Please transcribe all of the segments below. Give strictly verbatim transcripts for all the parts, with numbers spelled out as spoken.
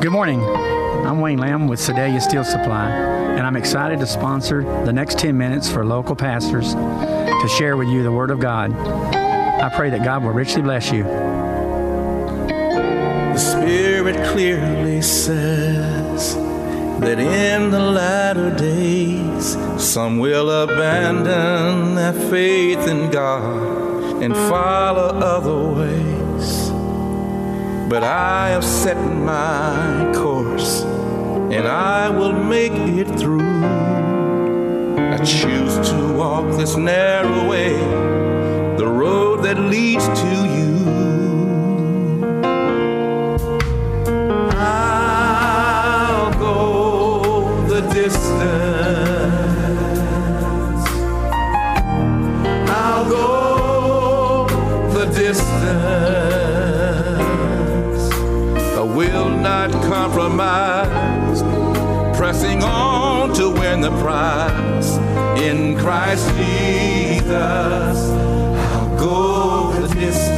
Good morning. I'm Wayne Lamb with Sedalia Steel Supply, and I'm excited to sponsor the next ten minutes for local pastors to share with you the Word of God. I pray that God will richly bless you. The Spirit clearly says that in the latter days some will abandon their faith in God and follow other ways. But I have set my course and I will make it through. I choose to walk this narrow way, the road that leads to you. I'll go the distance. I'll go the distance. I will not compromise, pressing on to win the prize. In Christ Jesus, I'll go the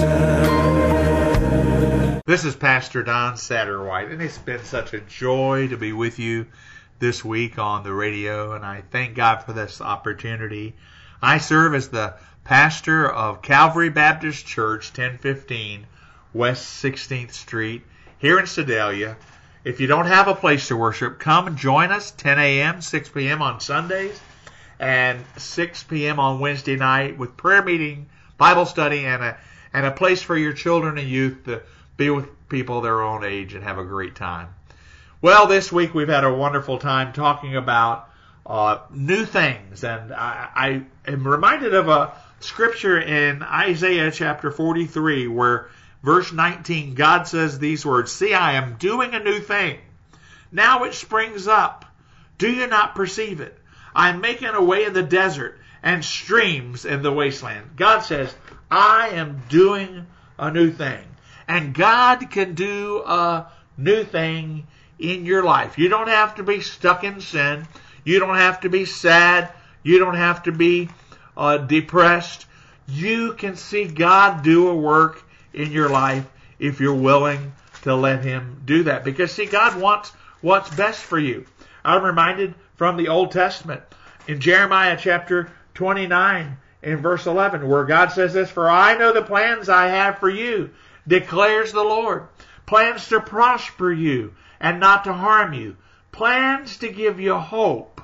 distance. This is Pastor Don Satterwhite, and it's been such a joy to be with you this week on the radio, and I thank God for this opportunity. I serve as the pastor of Calvary Baptist Church, ten fifteen West sixteenth Street, here in Sedalia. If you don't have a place to worship, come and join us, ten a.m., six p.m. on Sundays, and six p.m. on Wednesday night with prayer meeting, Bible study, and a and a place for your children and youth to be with people their own age and have a great time. Well, this week we've had a wonderful time talking about uh, new things, and I, I am reminded of a scripture in Isaiah chapter forty-three where verse nineteen, God says these words, "See, I am doing a new thing. Now it springs up. Do you not perceive it? I am making a way in the desert and streams in the wasteland." God says, I am doing a new thing. And God can do a new thing in your life. You don't have to be stuck in sin. You don't have to be sad. You don't have to be uh, depressed. You can see God do a work in your life if you're willing to let Him do that. Because, see, God wants what's best for you. I'm reminded from the Old Testament in Jeremiah chapter twenty-nine in verse eleven where God says this, "For I know the plans I have for you, declares the Lord, plans to prosper you and not to harm you, plans to give you hope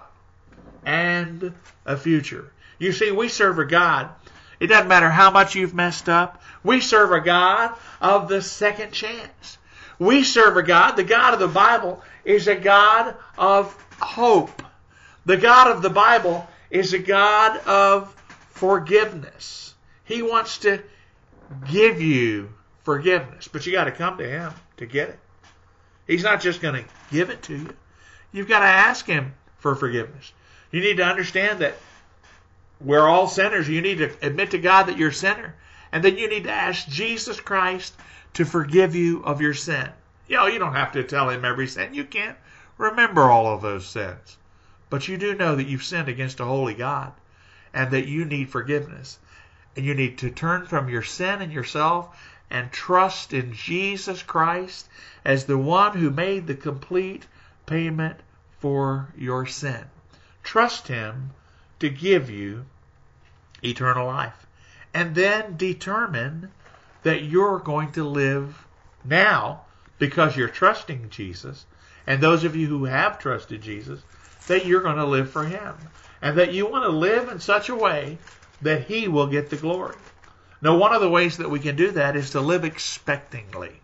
and a future." You see, we serve a God. It doesn't matter how much you've messed up. We serve a God of the second chance. We serve a God, the God of the Bible is a God of hope. The God of the Bible is a God of forgiveness. He wants to give you forgiveness, but you got to come to Him to get it. He's not just going to give it to you. You've got to ask Him for forgiveness. You need to understand that we're all sinners. You need to admit to God that you're a sinner. And then you need to ask Jesus Christ to forgive you of your sin. You know, you don't have to tell Him every sin. You can't remember all of those sins. But you do know that you've sinned against a holy God and that you need forgiveness. And you need to turn from your sin and yourself and trust in Jesus Christ as the one who made the complete payment for your sin. Trust Him to give you eternal life. And then determine that you're going to live now because you're trusting Jesus. And those of you who have trusted Jesus, that you're going to live for Him. And that you want to live in such a way that He will get the glory. Now, one of the ways that we can do that is to live expectingly.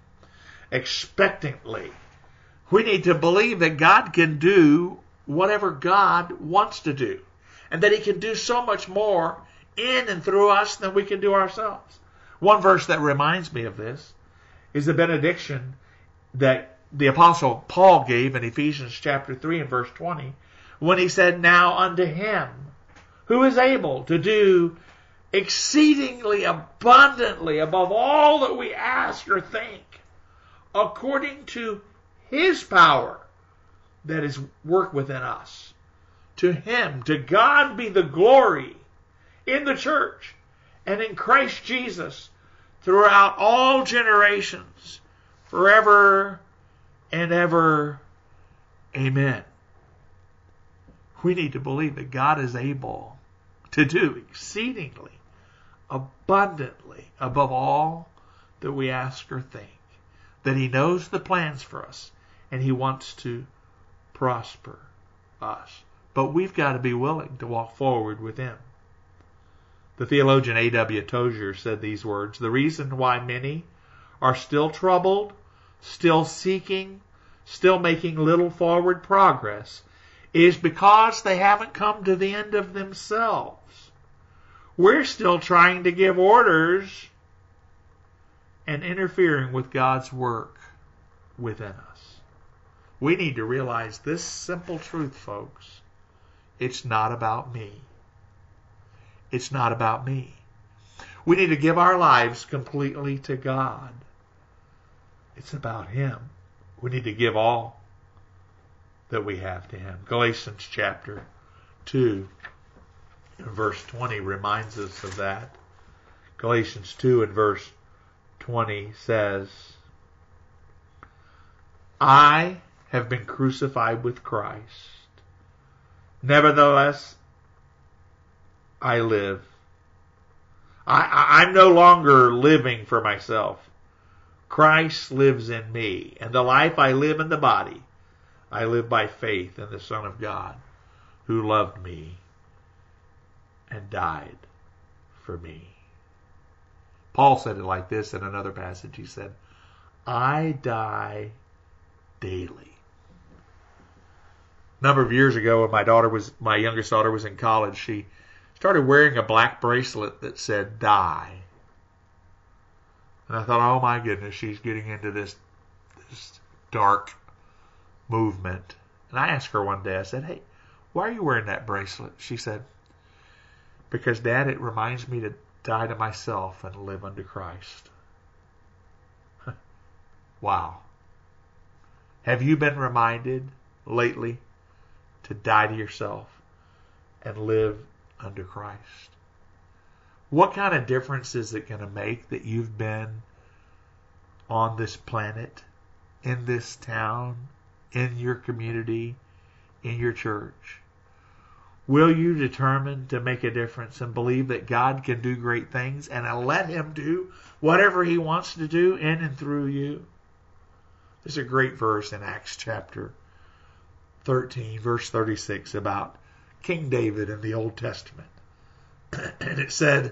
Expectantly. We need to believe that God can do whatever God wants to do. And that He can do so much more in and through us than we can do ourselves. One verse that reminds me of this is the benediction that the Apostle Paul gave in Ephesians chapter three and verse twenty when he said, "Now unto Him who is able to do exceedingly abundantly above all that we ask or think, according to His power that is work within us." To Him, to God be the glory in the church and in Christ Jesus throughout all generations, forever and ever. Amen. We need to believe that God is able to do exceedingly, abundantly, above all that we ask or think. That He knows the plans for us, and He wants to prosper us. But we've got to be willing to walk forward with Him. The theologian A W Tozer said these words: the reason why many are still troubled, still seeking, still making little forward progress is because they haven't come to the end of themselves. We're still trying to give orders and interfering with God's work within us. We need to realize this simple truth, folks. It's not about me. It's not about me. We need to give our lives completely to God. It's about Him. We need to give all that we have to Him. Galatians chapter two, verse twenty reminds us of that. Galatians two and verse twenty says, I have been crucified with Christ. Nevertheless, I live. I, I, I'm no longer living for myself. Christ lives in me, and the life I live in the body, I live by faith in the Son of God, who loved me and died for me. Paul said it like this in another passage. He said, I die daily. A number of years ago, when my daughter was, my youngest daughter was in college, she started wearing a black bracelet that said die. And I thought, oh my goodness, she's getting into this, this dark movement. And I asked her one day, I said, hey, why are you wearing that bracelet? She said, because Dad, it reminds me to die to myself and live unto Christ. Wow. Have you been reminded lately to die to yourself and live unto Christ? What kind of difference is it going to make that you've been on this planet, in this town, in your community, in your church? Will you determine to make a difference and believe that God can do great things and let Him do whatever He wants to do in and through you? There's a great verse in Acts chapter thirteen, verse thirty-six, about King David in the Old Testament. And it said,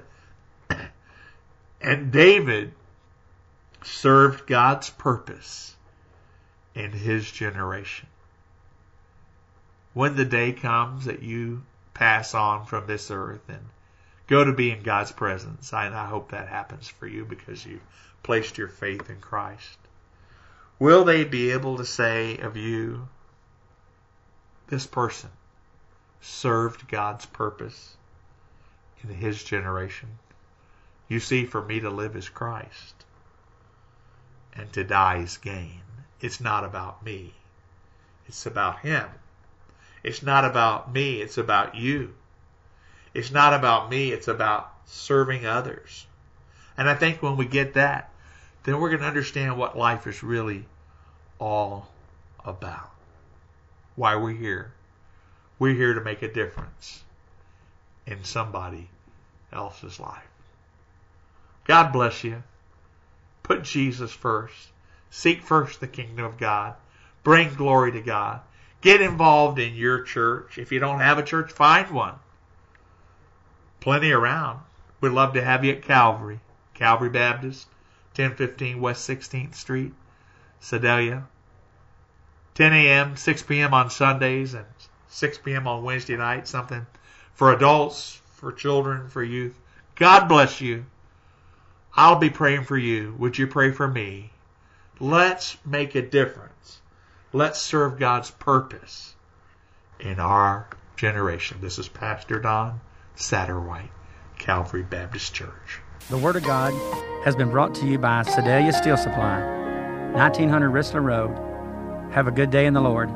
and David served God's purpose in his generation. When the day comes that you pass on from this earth and go to be in God's presence, I, I hope that happens for you because you placed your faith in Christ. Will they be able to say of you, this person served God's purpose in his generation? You see, for me to live is Christ, and to die is gain. It's not about me. It's about Him. It's not about me. It's about you. It's not about me. It's about serving others. And I think when we get that, then we're going to understand what life is really all about. Why we're here. We're here to make a difference in somebody else's life. God bless you. Put Jesus first. Seek first the kingdom of God. Bring glory to God. Get involved in your church. If you don't have a church, find one. Plenty around. We'd love to have you at Calvary. Calvary Baptist, ten fifteen West sixteenth Street, Sedalia. ten a.m., six p.m. on Sundays, and six p.m. on Wednesday night. Something for adults, for children, for youth. God bless you. I'll be praying for you. Would you pray for me? Let's make a difference. Let's serve God's purpose in our generation. This is Pastor Don Satterwhite, Calvary Baptist Church. The Word of God has been brought to you by Sedalia Steel Supply, nineteen hundred Rissler Road. Have a good day in the Lord.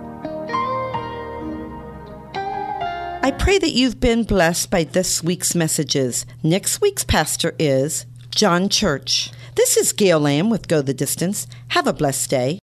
I pray that you've been blessed by this week's messages. Next week's pastor is John Church. This is Gail Lamb with Go the Distance. Have a blessed day.